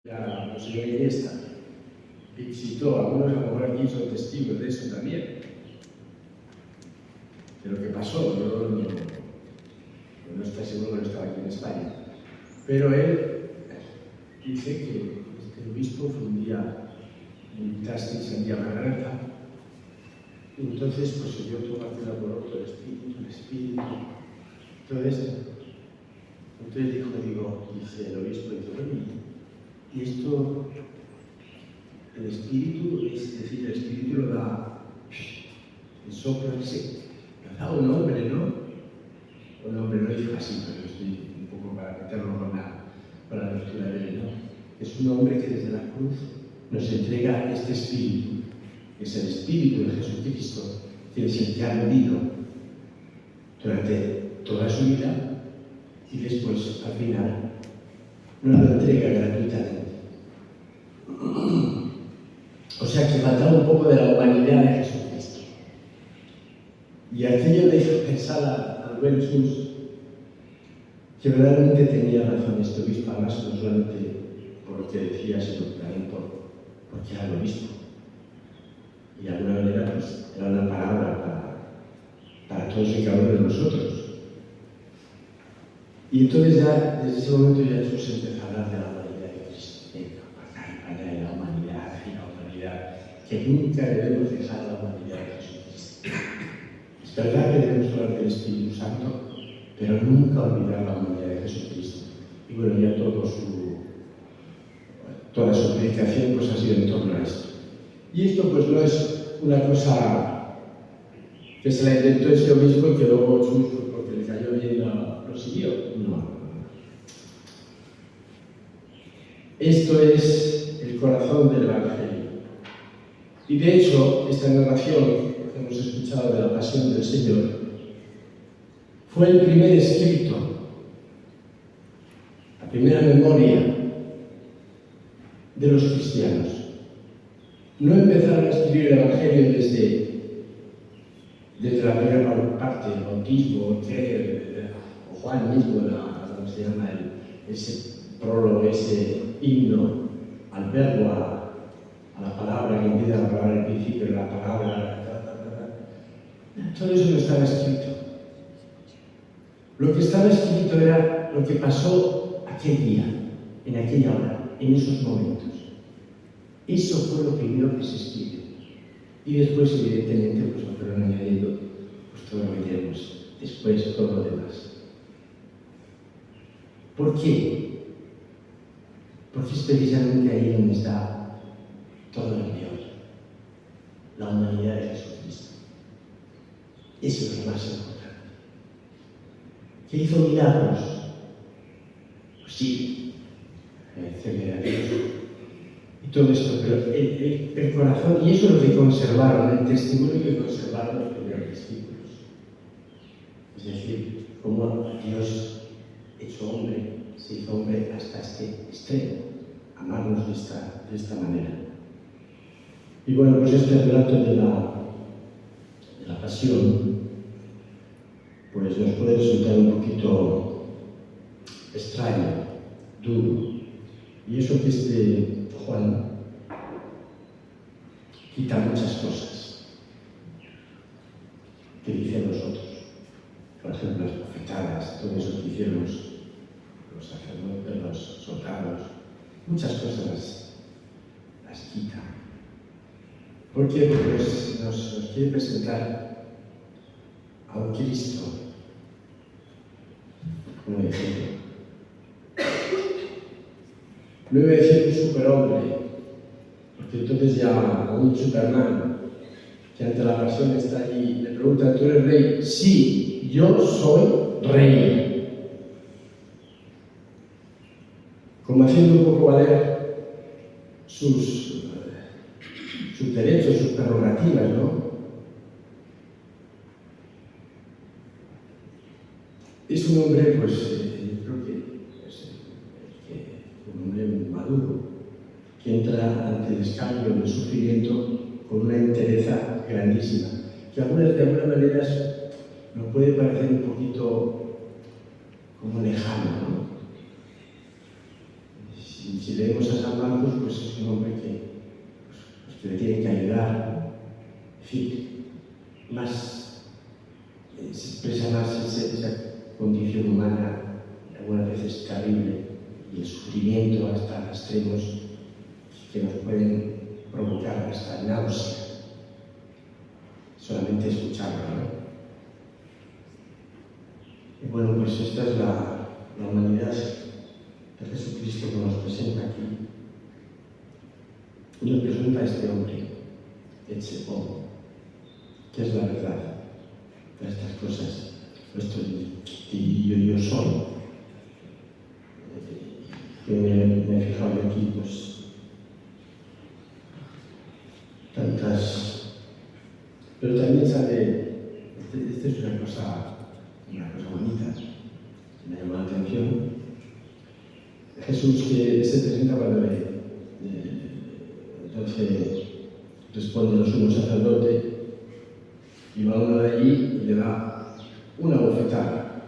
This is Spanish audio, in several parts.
Ya no sé qué esta visitó, algunos a lo mejor aquí son testigos de eso también, de lo que pasó. Yo no estoy seguro que no estaba aquí en España, pero él dice que este obispo fue un día en Tastis, en Margarita, y entonces pues se dio toda una por otro, el espíritu, todo esto. Entonces dice el obispo, bueno, y esto, el espíritu, es decir, el espíritu lo da, el soplo ese, lo da un hombre, ¿no? Un hombre, no dijo así, pero estoy un poco para meterlo con la lectura de él, ¿no? Es un hombre que desde la cruz nos entrega este espíritu, que es el espíritu de Jesucristo, que es el que ha vivido durante toda su vida y después, al final, nos lo entrega gratuitamente. O sea que faltaba un poco de la humanidad de Jesucristo. Y aquello le hizo pensar al buen Jesús que verdaderamente tenía razón este obispo, además no solamente por lo que decía, sino también porque era el obispo. Y de alguna manera pues, era una palabra para todos y cada uno de nosotros. Y entonces ya, desde ese momento ya Jesús empezó a hablar de la humanidad de Cristo. Para la humanidad y la humanidad, que nunca debemos dejar la humanidad de Jesucristo. Es verdad que debemos hablar del Espíritu Santo, pero nunca olvidar la humanidad de Jesucristo. Y bueno, ya toda su predicación pues, ha sido en torno a esto. Y esto pues no es una cosa que se la inventó ese obispo y que luego Jesús, porque le cayó bien, lo siguió. No. Esto es el corazón del Evangelio. Y de hecho, esta narración que hemos escuchado de la pasión del Señor fue el primer escrito, la primera memoria de los cristianos. No empezaron a escribir el Evangelio desde la primera parte, el bautismo, o Juan mismo, ¿cómo se llama? Ese prólogo, ese himno al verbo, a la palabra, que empieza la palabra al principio, la palabra. Todo eso no estaba escrito. Lo que estaba escrito era lo que pasó aquel día, en aquella hora, en esos momentos. Eso fue lo primero que se escribió. Y después, evidentemente, pues lo fueron añadiendo pues, todo lo que tenemos. Después, todo lo demás. ¿Por qué? Porque es precisamente ahí donde está todo el Dios, la humanidad de Jesucristo. Eso es lo más importante. ¿Que hizo milagros? Pues sí, agradecerle a Dios y todo esto, pero el corazón, y eso es lo que conservaron, el testimonio que conservaron los primeros discípulos. Es decir, cómo Dios, hecho hombre, se hizo hombre hasta este extremo, amarnos de esta manera. Y bueno, pues este relato de la pasión, pues nos puede resultar un poquito extraño, duro. Y eso que Juan quita muchas cosas que dicen los otros. Por ejemplo, las profetadas, todo eso que hicieron los sacerdotes, los soldados, muchas cosas las quita. ¿Por qué? Porque nos quiere presentar a un Cristo como ejemplo. No iba a decir un superhombre, porque entonces ya un Superman, que ante la pasión está allí, le pregunta, ¿tú eres rey? Sí, yo soy rey. Como haciendo un poco valer sus derechos, sus prerrogativas, ¿no? Es un hombre, pues, yo creo que un hombre maduro, que entra ante el escambio del sufrimiento con una entereza grandísima, que de alguna manera nos puede parecer un poquito como lejano, ¿no? Si leemos a San Marcos, pues es un hombre que le tiene que ayudar. En fin, se expresa más esa condición humana, algunas veces terrible, y el sufrimiento hasta extremos que nos pueden provocar hasta náusea. Solamente escucharlo, ¿no? Y bueno, pues esta es la humanidad de Jesucristo que nos presenta aquí. Y nos presenta a este hombre, Etsepón, que es la verdad de estas cosas. Esto que yo soy. Que me he fijado aquí, pues, tantas. Pero también sale, esta es una cosa bonita, que me llama la atención. Jesús que se presenta cuando entonces responde los sumos sacerdotes y va uno de allí y le da una bofetada.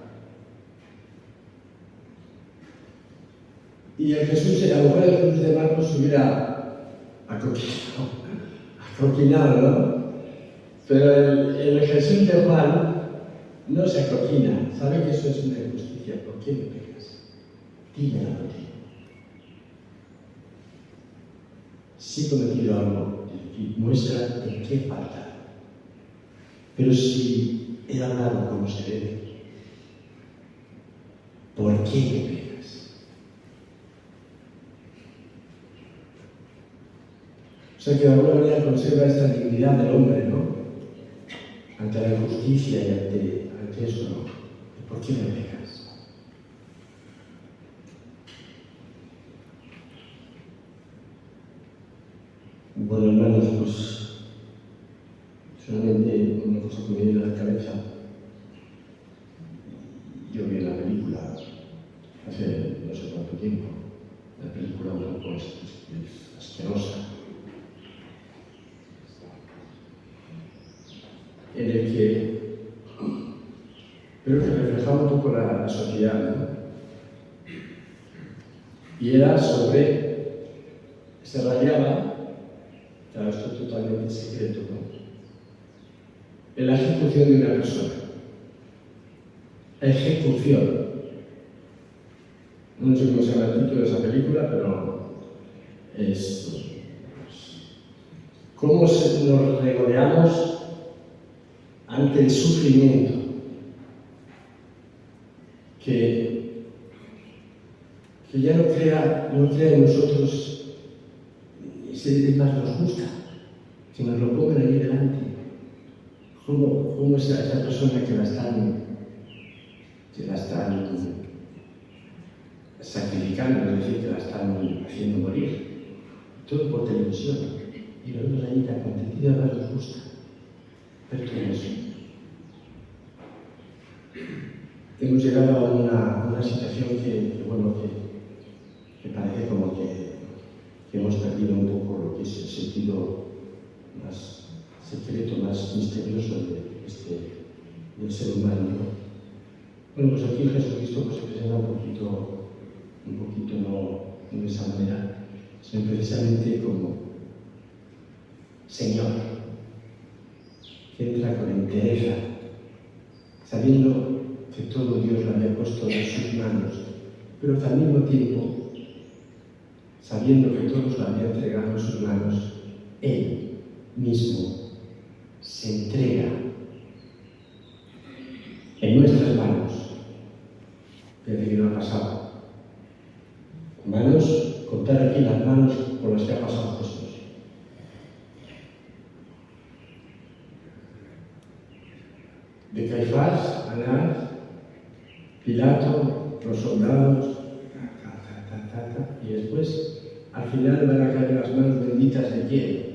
Y el Jesús, a lo mejor el Jesús de Marcos se hubiera acoquinado, ¿no? Pero el Jesús de Juan no se acoquina. Sabe que eso es una injusticia. ¿Por qué me pegas? Dímelo a ti. Sí he cometido algo y muestra en qué falta. Pero si he hablado como se debe, ¿por qué me pegas? O sea que de alguna manera conserva esta dignidad del hombre, ¿no? Ante la injusticia y ante eso, ¿no? ¿Por qué me pegas? Bueno, hermanos, pues solamente una cosa que me viene a la cabeza. Yo vi la película hace no sé cuánto tiempo. La película un poco es asquerosa. En el que creo que reflejaba un poco la sociedad, ¿no? Y era se radiaba, claro, esto es totalmente secreto, ¿no? En la ejecución de una persona. Ejecución. No sé cómo se llama el título de esa película, pero es cómo nos regodeamos ante el sufrimiento que ya no crea en nosotros, es más, nos gusta que nos lo pongan ahí delante. ¿Cómo esa persona que la están sacrificando, es decir, que la están haciendo morir? Todo por televisión. Y nosotros ahí tan contentos, además nos gusta. Pero todo eso. Hemos llegado a una situación que parece como que hemos perdido un poco lo que es el sentido más secreto, más misterioso del ser humano, ¿no? Bueno, pues aquí Jesucristo se presenta un poquito no de esa manera, sino precisamente como Señor, que entra con entereza, sabiendo que todo Dios lo había puesto en sus manos, pero que al mismo tiempo, sabiendo que todos lo había entregado en sus manos, Él mismo se entrega en nuestras manos. Desde que no ha pasado. Manos, contar aquí las manos por las que ha pasado Jesús. De Caifás, Anás, Pilato, los soldados, y después, al final van a caer las manos benditas de quién?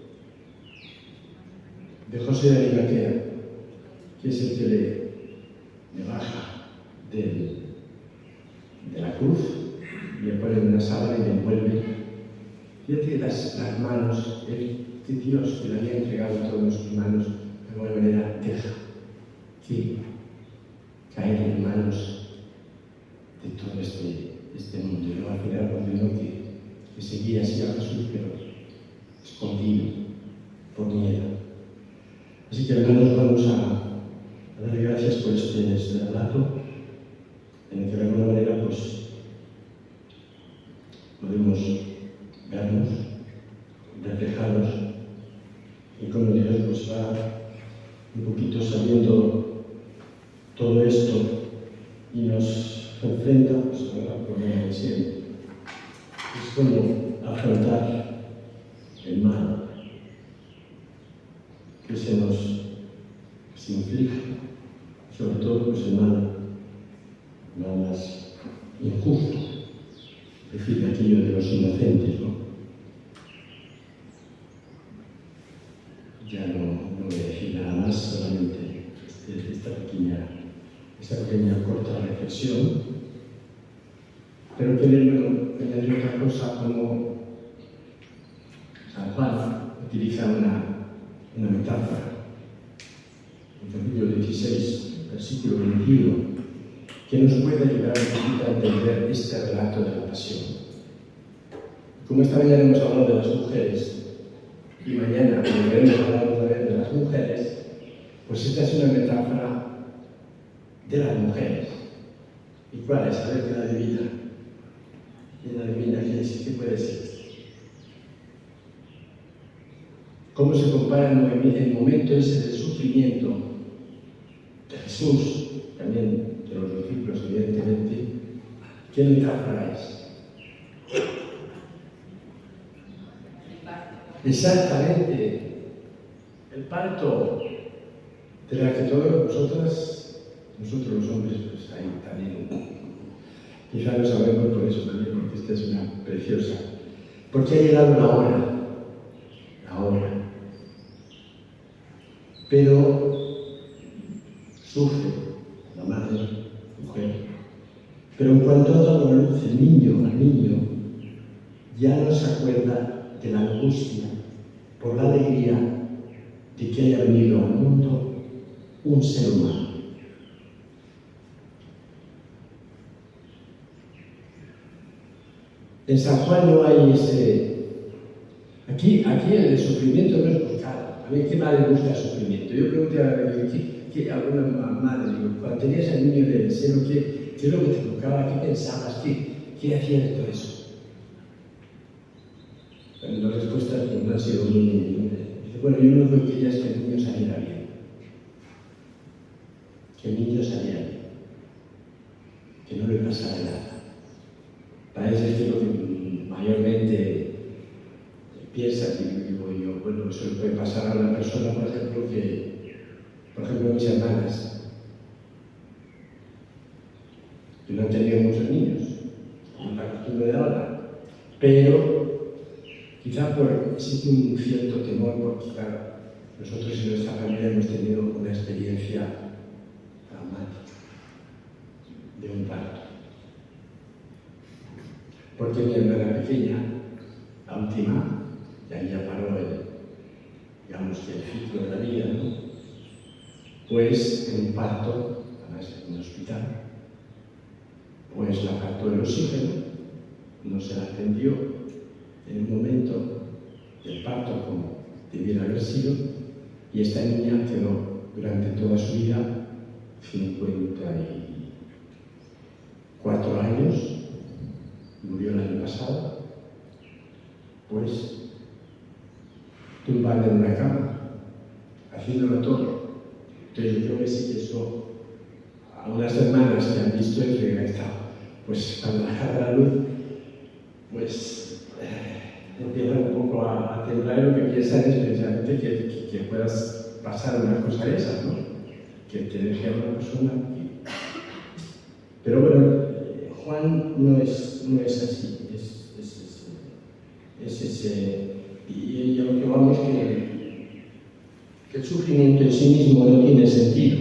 De José de Arimatea, que es el que le baja de la cruz, le pone en una sábana y le envuelve. Fíjate las manos, que Dios que le había entregado todo en sus manos, de alguna manera deja que caer en manos de todo este este mundo. Y luego al final ordenó que seguía así a Jesús, pero escondido, por miedo. Así que, hermanos, vamos a darle gracias por este relato, en el que de alguna manera pues, podemos vernos, reflejados, y como Dios pues, va un poquito sabiendo todo esto y nos enfrenta pues, a la problema de siempre. Es como afrontar el mal que se nos inflige, sobre todo pues, el mal más injusto, es decir, aquello de los inocentes, ¿no? Ya no voy a decir nada más, solamente esta pequeña corta reflexión, pero quería añadir otra cosa, como San Juan utiliza una metáfora, en capítulo 16, versículo 21, que nos puede ayudar a entender este relato de la pasión. Como esta mañana hemos hablado de las mujeres, y mañana volveremos a hablar otra vez de las mujeres, pues esta es una metáfora de las mujeres. ¿Y cuál es? A ver, ¿quién adivina? ¿Quién adivina qué puede ser? ¿Cómo se compara el momento ese del sufrimiento de Jesús, también de los discípulos, evidentemente? ¿Qué metáfora es? Exactamente, el parto de la que todos nosotros los hombres, pues ahí también, quizá lo sabemos por eso también, porque esta es una preciosa, porque ha llegado la hora, pero sufre la madre, mujer, pero en cuanto ha dado a luz al niño, ya no se acuerda de la angustia por la alegría de que haya venido al mundo un ser humano. En San Juan no hay ese... Aquí el sufrimiento no es buscado. A mí, ¿qué madre busca el sufrimiento? Yo pregunté a alguna madre, digo, cuando tenías al niño en el seno, ¿qué es lo que te tocaba? ¿Qué pensabas? ¿Qué hacías de todo eso? Las respuestas no han sido muy... Dice, bueno, yo lo que quería es que el niño saliera bien. Que el niño saliera bien. Que no le pasara nada. Parece que lo que mayormente piensa, digo yo, bueno, eso le puede pasar a una persona, por ejemplo, mis hermanas, que no han tenido muchos niños, como la costumbre de ahora, pero quizá existe un cierto temor, porque claro, nosotros en nuestra familia hemos tenido una experiencia traumática de un parto. Porque mi hermana pequeña, la última, ya paró el ciclo de la vida, ¿no? Pues en un parto, además en un hospital, pues la faltó el oxígeno, no se la atendió en el momento del parto como debiera haber sido, y esta niña quedó durante toda su vida, 54 años, murió el año pasado, pues tumbada en una cama, haciéndolo todo. Entonces yo creo que sí que eso, a unas hermanas que han visto eso y han estado, pues cuando baja la luz, pues empiezan un poco a temblar, y lo que piensan es precisamente que puedas pasar una cosa de esas, ¿no? Que te deje a una persona. Pero bueno, Juan no es así, es ese, y a lo que vamos que el sufrimiento en sí mismo no tiene sentido.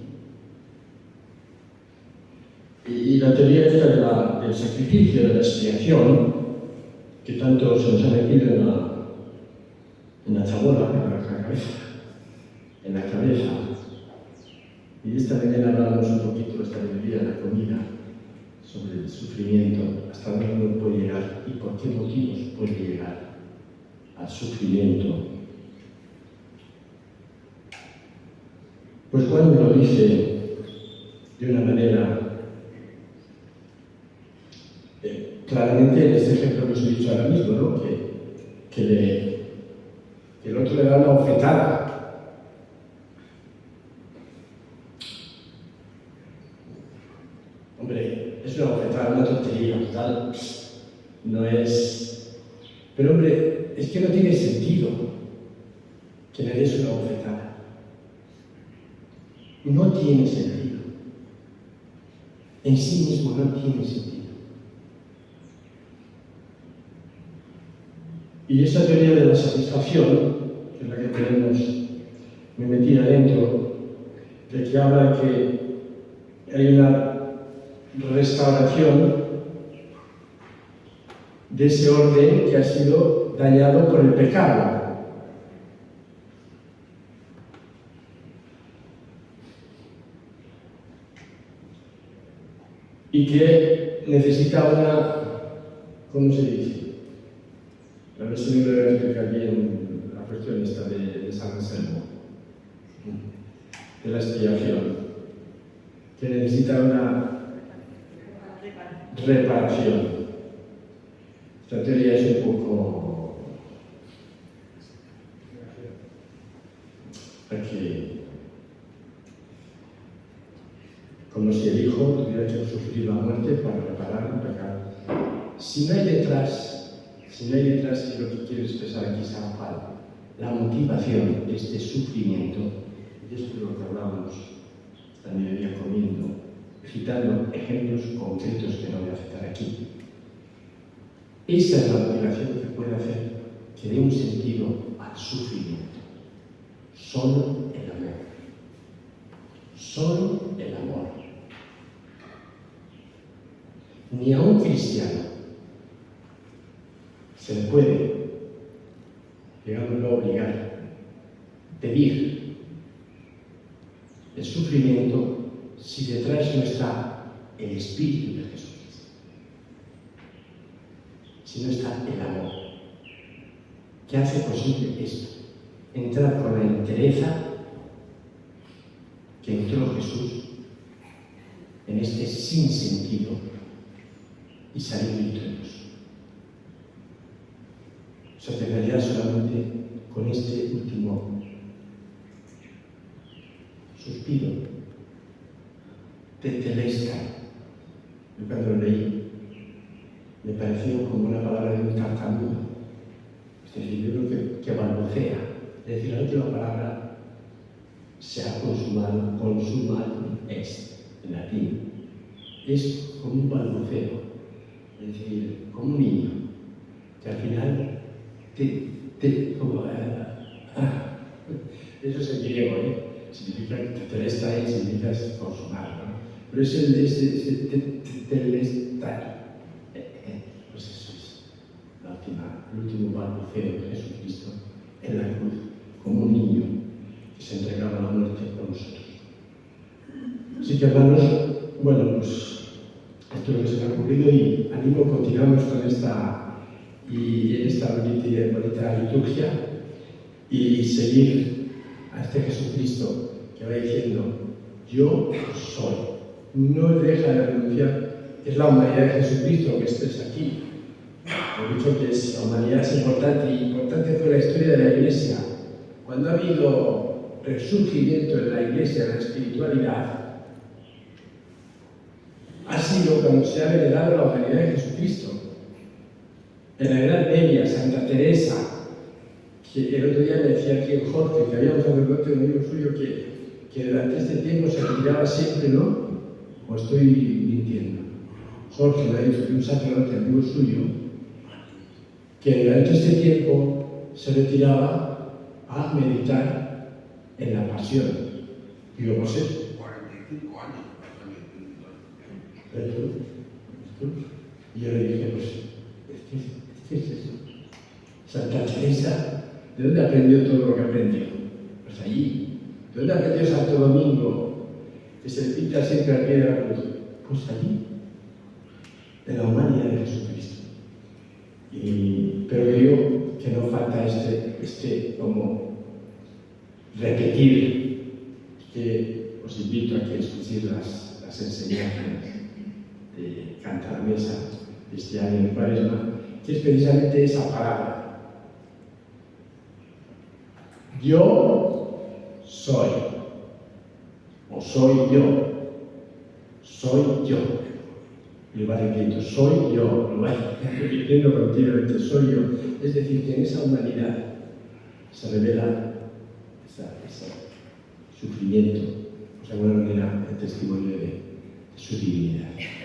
Y la teoría esta del sacrificio, de la expiación, que tanto se nos ha metido en la chabola, en la cabeza, y esta mañana hablamos un poquito de esta bebida, la comida, sobre el sufrimiento, hasta dónde uno puede llegar y por qué motivos puede llegar al sufrimiento. Pues Juan lo dice de una manera claramente en este ejemplo que os he dicho ahora mismo, ¿no? que el otro le da una bofetada. Hombre, es una bofetada, una tontería, tal. No es... Pero hombre, es que no tiene sentido que le des una bofetada. No tiene sentido. En sí mismo no tiene sentido. Y esa teoría de la satisfacción, que es la que tenemos muy metida dentro, de que habla de que hay una restauración de ese orden que ha sido dañado por el pecado. Y que necesita una, ¿cómo se dice? A ver si me lo voy a explicar bien la cuestión esta de San Anselmo, de la expiación, que necesita una reparación. Esta teoría es un poco... aquí, como si el hijo tuviera que sufrir la muerte para reparar un pecado. Si no hay detrás, y lo que quiero expresar aquí San Juan, la motivación de este sufrimiento, y esto es lo que hablábamos esta mediodía comiendo, citando ejemplos concretos que no voy a citar aquí. Esa es la motivación que puede hacer que dé un sentido al sufrimiento. Solo el amor. Solo el amor. Ni a un cristiano se le puede, digámoslo, obligar, pedir el sufrimiento si detrás no está el Espíritu de Jesucristo, si no está el amor, que hace posible esto, entrar con la entereza que entró Jesús en este sinsentido y salir victorioso. Se terminaría solamente con este último suspiro de telesca. Yo cuando lo leí me pareció como una palabra de un tartamudo, es decir, yo creo que balbucea, es decir, la última palabra se ha consumado, consumado es en latín, es como un balbuceo, es decir, como un niño que al final como, eso es en griego, significa telestai, significa consumar, ¿no? Pero es el telestai. Pues eso es el último balbuceo de Jesucristo en la cruz, como un niño que se entregaba a la muerte por nosotros. Así que, hermanos, bueno, pues esto es lo que se me ha ocurrido y animo, continuamos con esta bonita liturgia y seguir a este Jesucristo que va diciendo: yo soy. No deja de renunciar. Es la humanidad de Jesucristo que estés aquí. He dicho que la humanidad es importante y importante fue la historia de la Iglesia. Cuando ha habido resurgimiento en la Iglesia, en la espiritualidad, ha sido cuando se ha revelado la humanidad de Jesucristo. En la Edad Media, Santa Teresa, que el otro día me decía aquí en Jorge, que había un sacerdote, un amigo suyo, que durante este tiempo se retiraba siempre, ¿no? ¿O estoy mintiendo? Jorge me ha dicho que un sacerdote, amigo suyo, que durante este tiempo se retiraba a meditar en la pasión. Digo, pues es 45 años. Y yo le dije, pues, ¿qué es eso? Santa Teresa, ¿de dónde aprendió todo lo que aprendió? Pues allí. ¿De dónde aprendió Santo Domingo, que se le pinta siempre al pie de la cruz? Pues allí. en la humanidad de Jesucristo. Pero digo que no falta como repetir, que os invito a que escuchéis las enseñanzas de Canta la Mesa este año en Cuaresma, que es precisamente esa palabra. Yo soy, o soy yo, soy yo. Y va repitiendo, soy yo, lo va repitiendo continuamente, soy yo. Es decir, que en esa humanidad se revela ese sufrimiento, de alguna manera, el testimonio de su divinidad.